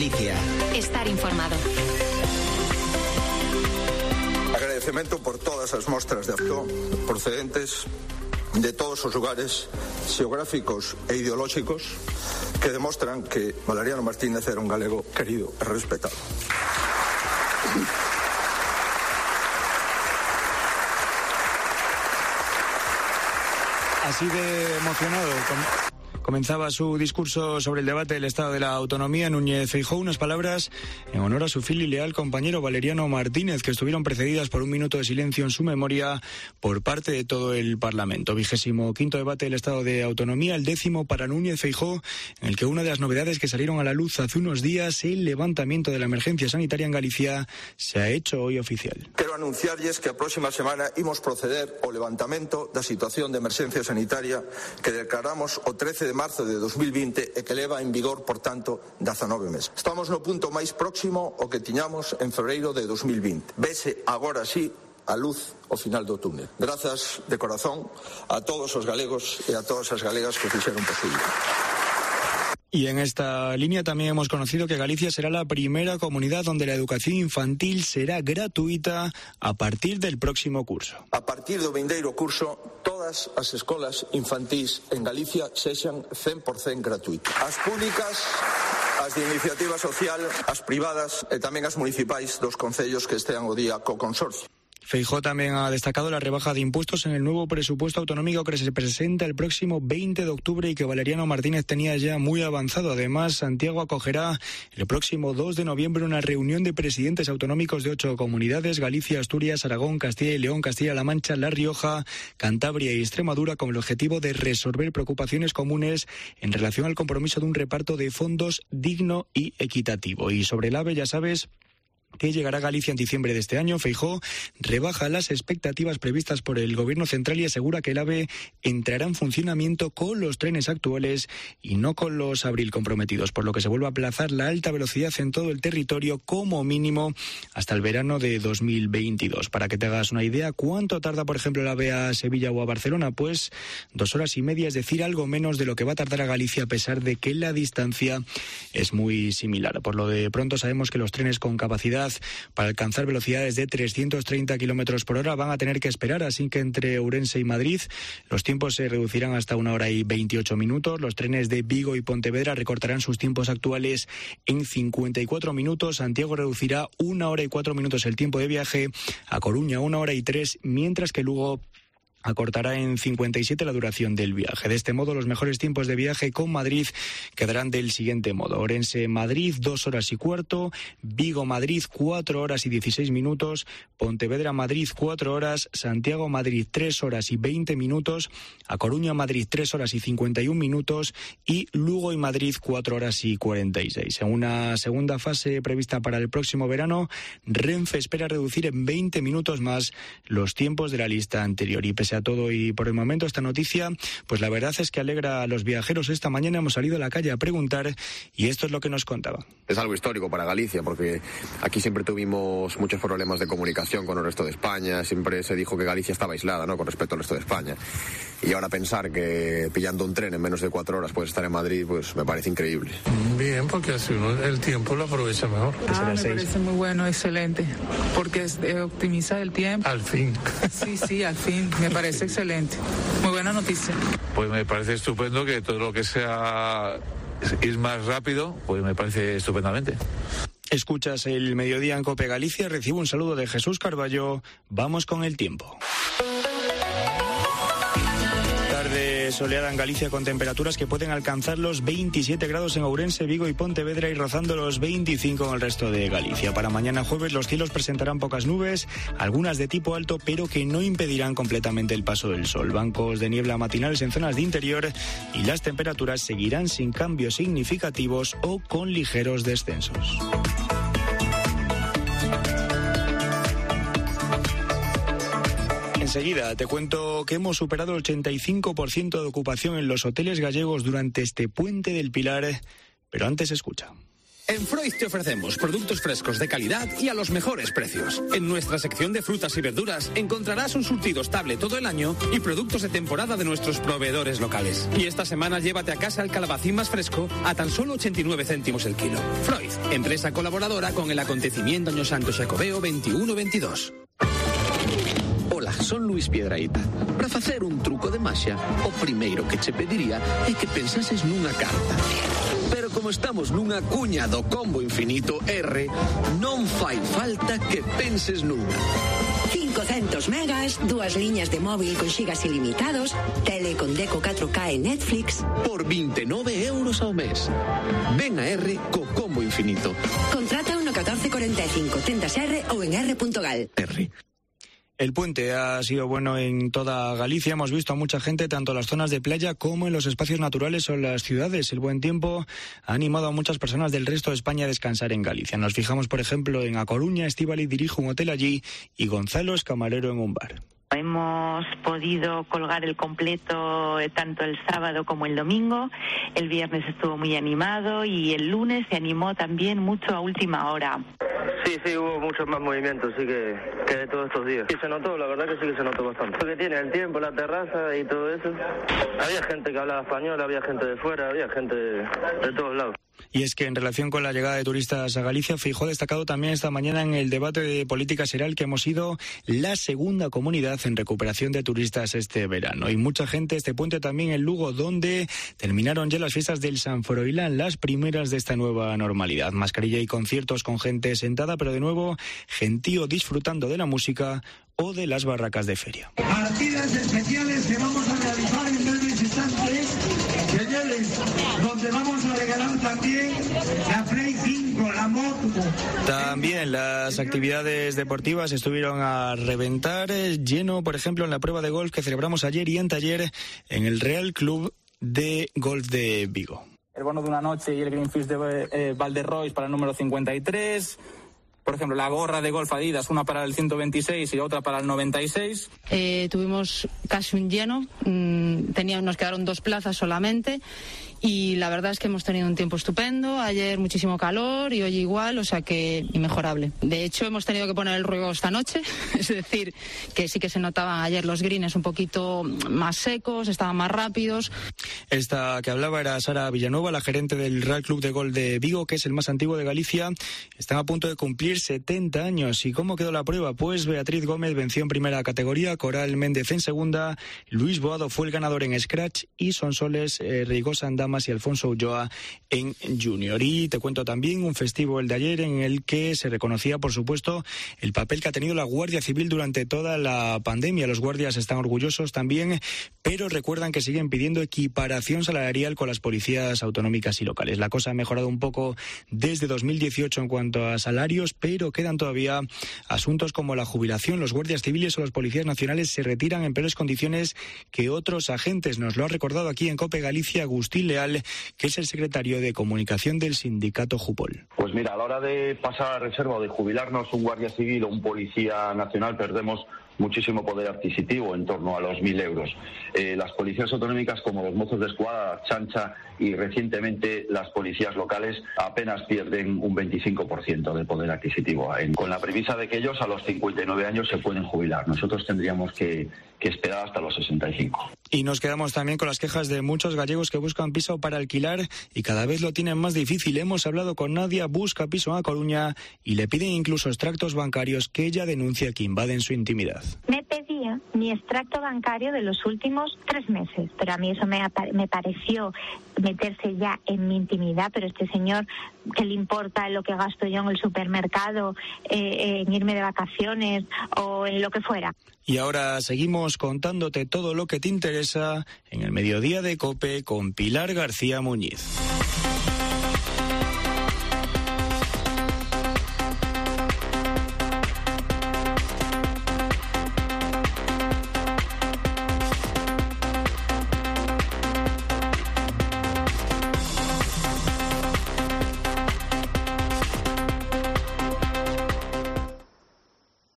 Galicia. Estar informado. Agradecemento por todas as mostras de afecto procedentes de todos os lugares xeográficos e ideolóxicos que demostran que Valeriano Martínez era un galego querido e respetado. Así de emocionado comenzaba su discurso sobre el debate del Estado de la Autonomía Núñez Feijóo, unas palabras en honor a su fiel y leal compañero Valeriano Martínez, que estuvieron precedidas por un minuto de silencio en su memoria por parte de todo el Parlamento. 25º debate del Estado de Autonomía, el 10º para Núñez Feijóo, en el que una de las novedades que salieron a la luz hace unos días, el levantamiento de la emergencia sanitaria en Galicia, se ha hecho hoy oficial. Quero anunciarlles que a próxima semana imos proceder ao levantamento da situación de emerxencia sanitaria que declaramos o 13 de marzo de 2020 e que leva en vigor, por tanto, 19 meses. Estamos no punto máis próximo ao que tiñamos en febreiro de 2020. Vese agora sí a luz ao final do túnel. Grazas de corazón a todos os galegos e a todas as galegas que fixeron posible. Y en esta línea también hemos conocido que Galicia será la primera comunidad donde la educación infantil será gratuita a partir del próximo curso. A partir do vindeiro curso, todas as escolas infantís en Galicia sexan 100% gratuitas. As públicas, as de iniciativa social, as privadas e tamén as municipais dos concellos que estean o día co consorcio. Feijóo también ha destacado la rebaja de impuestos en el nuevo presupuesto autonómico que se presenta el próximo 20 de octubre y que Valeriano Martínez tenía ya muy avanzado. Además, Santiago acogerá el próximo 2 de noviembre una reunión de presidentes autonómicos de 8 comunidades: Galicia, Asturias, Aragón, Castilla y León, Castilla-La Mancha, La Rioja, Cantabria y Extremadura, con el objetivo de resolver preocupaciones comunes en relación al compromiso de un reparto de fondos digno y equitativo. Y sobre el AVE, ya sabes que llegará a Galicia en diciembre de este año. Feijóo rebaja las expectativas previstas por el Gobierno central y asegura que el AVE entrará en funcionamiento con los trenes actuales y no con los abril comprometidos, por lo que se vuelve a aplazar la alta velocidad en todo el territorio como mínimo hasta el verano de 2022. Para que te hagas una idea, ¿cuánto tarda, por ejemplo, el AVE a Sevilla o a Barcelona? Pues 2 horas y media, es decir, algo menos de lo que va a tardar a Galicia, a pesar de que la distancia es muy similar. Por lo de pronto sabemos que los trenes con capacidad para alcanzar velocidades de 330 kilómetros por hora van a tener que esperar, así que entre Ourense y Madrid los tiempos se reducirán hasta 1 hora y 28 minutos. Los trenes de Vigo y Pontevedra recortarán sus tiempos actuales en 54 minutos. Santiago reducirá 1 hora y 4 minutos el tiempo de viaje, a Coruña 1 hora y 3, mientras que Lugo acortará en 57 la duración del viaje. De este modo, los mejores tiempos de viaje con Madrid quedarán del siguiente modo: Orense-Madrid 2 horas y cuarto, Vigo-Madrid 4 horas y 16 minutos, Pontevedra-Madrid 4 horas, Santiago-Madrid 3 horas y 20 minutos, A Coruña-Madrid 3 horas y 51 minutos y Lugo y Madrid 4 horas y 46. En una segunda fase prevista para el próximo verano, Renfe espera reducir en 20 minutos más los tiempos de la lista anterior. Y pese a todo y por el momento esta noticia, pues la verdad es que alegra a los viajeros. Esta mañana hemos salido a la calle a preguntar y esto es lo que nos contaba. Es algo histórico para Galicia, porque aquí siempre tuvimos muchos problemas de comunicación con el resto de España. Siempre se dijo que Galicia estaba aislada, ¿no?, con respecto al resto de España. Y ahora pensar que pillando un tren en menos de 4 horas puedes estar en Madrid, pues me parece increíble. Bien, porque así uno el tiempo lo aprovecha mejor. Me parece muy bueno, excelente, porque optimiza el tiempo. Al fin. Sí, al fin, me parece excelente. Muy buena noticia. Pues me parece estupendo que todo lo que sea ir más rápido, pues me parece estupendamente. Escuchas el Mediodía en COPE Galicia. Recibo un saludo de Jesús Carballo. Vamos con el tiempo. Tarde soleada en Galicia con temperaturas que pueden alcanzar los 27 grados en Ourense, Vigo y Pontevedra y rozando los 25 en el resto de Galicia. Para mañana jueves los cielos presentarán pocas nubes, algunas de tipo alto, pero que no impedirán completamente el paso del sol. Bancos de niebla matinales en zonas de interior y las temperaturas seguirán sin cambios significativos o con ligeros descensos. Enseguida te cuento que hemos superado el 85% de ocupación en los hoteles gallegos durante este puente del Pilar, pero antes escucha. En Freud te ofrecemos productos frescos de calidad y a los mejores precios. En nuestra sección de frutas y verduras encontrarás un surtido estable todo el año y productos de temporada de nuestros proveedores locales. Y esta semana llévate a casa el calabacín más fresco a tan solo 89 céntimos el kilo. Freud, empresa colaboradora con el acontecimiento Año Santo Xacobeo 21-22. Ola, son Luis Piedrahita. Para facer un truco de maxia, o primeiro que che pediría é que pensases nunha carta. Pero como estamos nunha cuña do combo infinito R, non fai falta que penses nunha. 500 megas, 2 liñas de móvil con xigas ilimitados, tele con Deco 4K en Netflix. Por 29 euros ao mes. Ven a R co combo infinito. Contrata 1445, tendas R ou en r.gal. R. El puente ha sido bueno en toda Galicia. Hemos visto a mucha gente tanto en las zonas de playa como en los espacios naturales o en las ciudades. El buen tiempo ha animado a muchas personas del resto de España a descansar en Galicia. Nos fijamos, por ejemplo, en A Coruña. Estíbaliz dirige un hotel allí y Gonzalo es camarero en un bar. Hemos podido colgar el completo tanto el sábado como el domingo. El viernes estuvo muy animado y el lunes se animó también mucho a última hora. Sí, hubo muchos más movimientos, sí que de todos estos días. Y se notó, la verdad que sí que se notó bastante. Porque tiene el tiempo, la terraza y todo eso. Había gente que hablaba español, había gente de fuera, había gente de todos lados. Y es que en relación con la llegada de turistas a Galicia, Feijóo ha destacado también esta mañana en el debate de política xeral que hemos sido la segunda comunidad en recuperación de turistas este verano. Y mucha gente este puente también en Lugo, donde terminaron ya las fiestas del San Froilán, las primeras de esta nueva normalidad. Mascarilla y conciertos con gente sentada, pero de nuevo gentío disfrutando de la música o de las barracas de feria. Partidas especiales que vamos a realizar en breves instantes, señores, donde vamos a regalar también la Play 5, la moto. También las actividades deportivas estuvieron a reventar, lleno, por ejemplo, en la prueba de golf que celebramos ayer y anteayer en el Real Club de Golf de Vigo. El bono de una noche y el Greenfish de Valderrois para el número 53. Por ejemplo, la gorra de golf Adidas, una para el 126 y otra para el 96. Tuvimos casi un lleno, nos quedaron 2 plazas solamente y la verdad es que hemos tenido un tiempo estupendo. Ayer muchísimo calor y hoy igual, o sea que inmejorable. De hecho, hemos tenido que poner el ruego esta noche, es decir, que sí que se notaban ayer los greens un poquito más secos, estaban más rápidos. Esta que hablaba era Sara Villanueva, la gerente del Real Club de Golf de Vigo, que es el más antiguo de Galicia. Están a punto de cumplir 70 años. ¿Y cómo quedó la prueba? Pues Beatriz Gómez venció en primera categoría, Coral Méndez en segunda, Luis Boado fue el ganador en scratch y Sonsoles Rigosa en damas y Alfonso Ulloa en junior. Y te cuento también un festivo, el de ayer, en el que se reconocía, por supuesto, el papel que ha tenido la Guardia Civil durante toda la pandemia. Los guardias están orgullosos también, pero recuerdan que siguen pidiendo equiparación salarial con las policías autonómicas y locales. La cosa ha mejorado un poco desde 2018 en cuanto a salarios, pero quedan todavía asuntos como la jubilación. Los guardias civiles o los policías nacionales se retiran en peores condiciones que otros agentes. Nos lo ha recordado aquí en COPE Galicia Agustín Leal, que es el secretario de comunicación del sindicato Jupol. Pues mira, a la hora de pasar a reserva o de jubilarnos un guardia civil o un policía nacional perdemos muchísimo poder adquisitivo, en torno a los 1.000 euros. Las policías autonómicas, como los Mozos de Escuadra, Chancha y recientemente las policías locales, apenas pierden un 25% de poder adquisitivo, con la premisa de que ellos a los 59 años se pueden jubilar. Nosotros tendríamos que esperar hasta los 65. Y nos quedamos también con las quejas de muchos gallegos que buscan piso para alquilar y cada vez lo tienen más difícil. Hemos hablado con Nadia, busca piso en A Coruña y le piden incluso extractos bancarios que ella denuncia que invaden su intimidad. Me pedía mi extracto bancario de los últimos 3 meses, pero a mí eso me pareció meterse ya en mi intimidad. Pero este señor, ¿qué le importa lo que gasto yo en el supermercado, en irme de vacaciones o en lo que fuera? Y ahora seguimos contándote todo lo que te interesa en el Mediodía de COPE con Pilar García Muñiz.